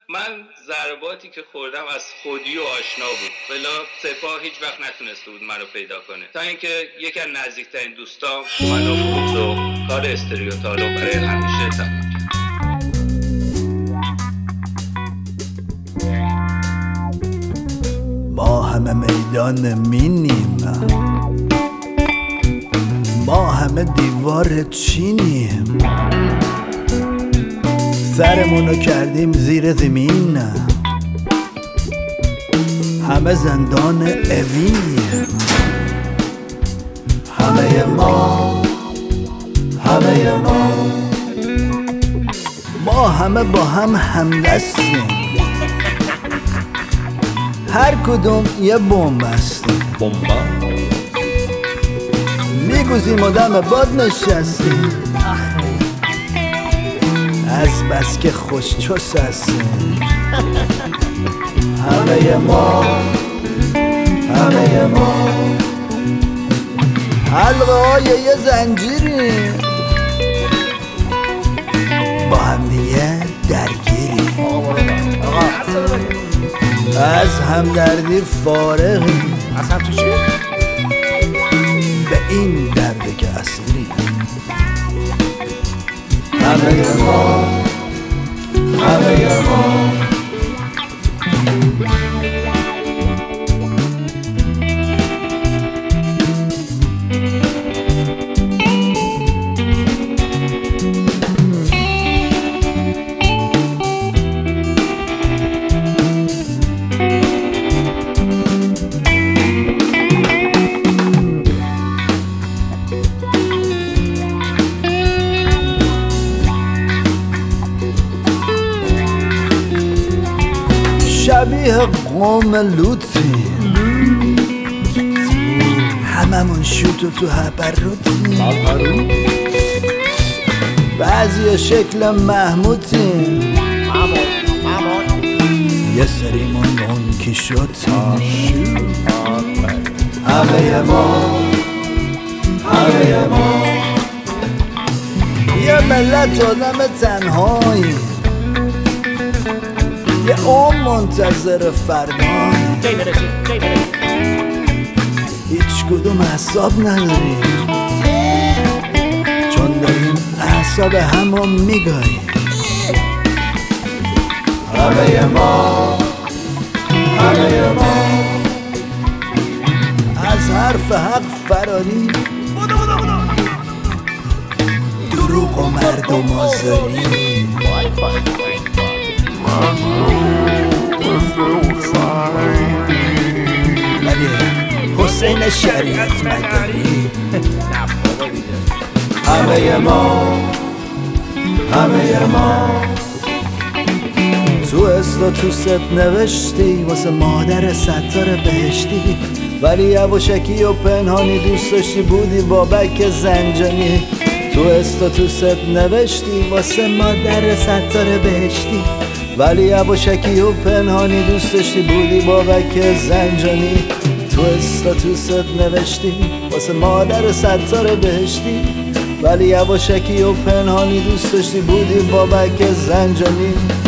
من ضرباتی که خوردم از خودی و آشنا بود، بلا سپاه هیچ وقت نتونسته بود منو پیدا کنه، تا اینکه یکی از نزدیکترین دوستام منو فروخت و کار استریوتالو برای همیشه تموم کرد. ما همه میدان مینیم، ما همه دیوار چینیم، سرمونو کردیم زیر زمین، همه زندان اوینیم. همه ما ما همه با هم همدستیم، هر کدوم یه بمب هستیم، میگوزیم و دم باد نشستیم، از بس که خوش چس هستیم. همه ما حلقه های یه زنجیریم، با هم دیگه درگیریم، از همدردی فارغیم، از هم تو چی؟ به این درد که اسیریم. همه ما شبیه قوم لوطیم، هممون شوتو تو هپروتیم، بعضی شکل محمودیم، یه سریمون اون کی شدیم. همه ما یه ملت آدم تنهایی، یه عمر منتظر فردایی، هیچ کدوم اعصاب نداریم، چون داریم اعصاب همو میگاییم. همه ما از حرف حق فراری، دروغ و مردم آزاری، ولی حسین شریعت مداری. همه ما تو استاتوست نوشتی واسه مادر ستار بهشتی، ولی یواشکی و پنهانی دوست داشتی بودی بابک زنجانی. تو استاتوست نوشتی واسه مادر ستار بهشتی، ولی یواشکی و پنهانی دوست داشتی بودی بابک زنجانی. تو استاتوست نوشتی واسه مادر ستار بهشتی، ولی یواشکی و پنهانی دوست داشتی بودی بابک زنجانی.